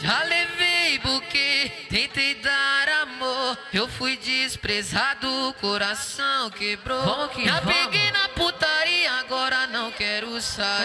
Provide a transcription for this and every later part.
Já levei buquê, tentei dar amor. Eu fui desprezado, o coração quebrou. Já peguei na putaria, agora não quero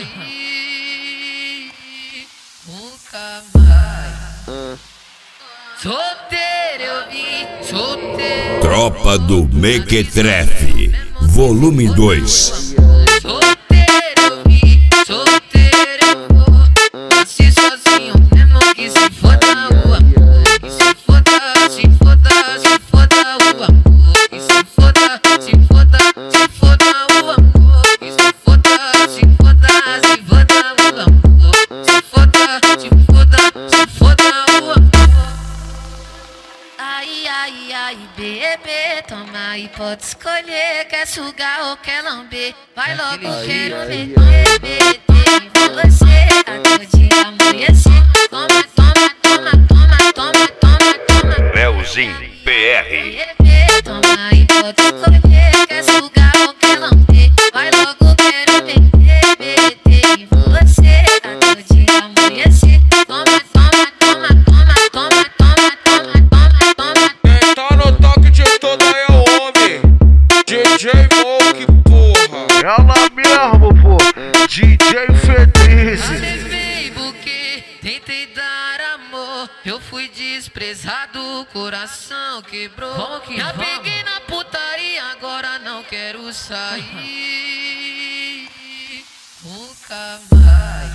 sair. Nunca mais. Solteiro eu vim, solteiro. Tropa do Mequetrefe, volume 2. Solteiro eu vim, solteiro eu vou. Nasci sozinho, mesmo que se foda o amor. Que se foda, se foda, se foda o amor. Que se foda, se foda, se foda o amor. Que se foda, se foda, se foda o amor. Se foda, se foda, se foda o amor. Ai, ai, ai, bebê, toma aí, pode escolher. Quer sugar ou quer lamber? Vai logo, quero meter, meter em você até o dia amanhecer. Toma, toma, toma, toma, toma, toma, toma. Leozinho PR. Bebê, toma aí, pode escolher. Quer sugar ou quer lamber? Vai logo, quero meter, meter em você até o dia amanhecer. Toma, toma, toma, toma, toma, toma, toma, toma, toma. Quem tá no toque de toda é o homem, DJ Monk, porra. Ela mesmo, pô, DJ Feliz. Já levei buquê, tentei dar amor. Eu fui desprezado, o coração quebrou. Já peguei na putaria, agora não quero sair. Nunca mais.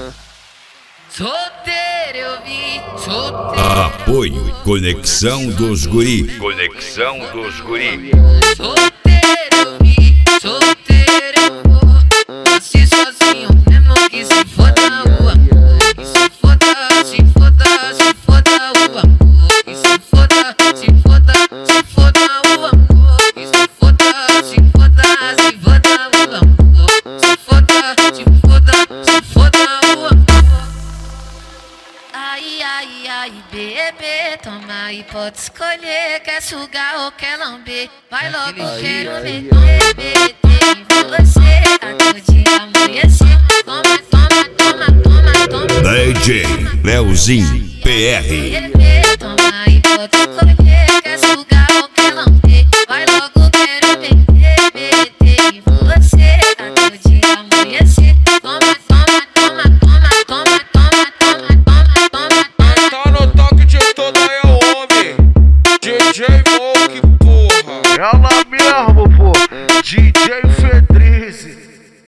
Solteiro eu vim, solteiro. Apoio Conexão dos Guri. Conexão dos Guri. Solteiro eu vim, solteiro eu vou. Nasci sozinho, mesmo que se foda o amor. Que se foda, se foda, se foda o amor. Que se foda, se foda, se foda o amor. Que se foda, se foda, se foda o amor. Se foda, se foda, se foda o amor. Ai, ai, ai, bebê, toma aí, pode escolher. Quer sugar ou quer lamber? Vai logo, quero meter, meter em você até o dia amanhecer. Toma, toma, toma, toma, toma. DJ Leozinho PR. Bebê, toma aí, pode escolher.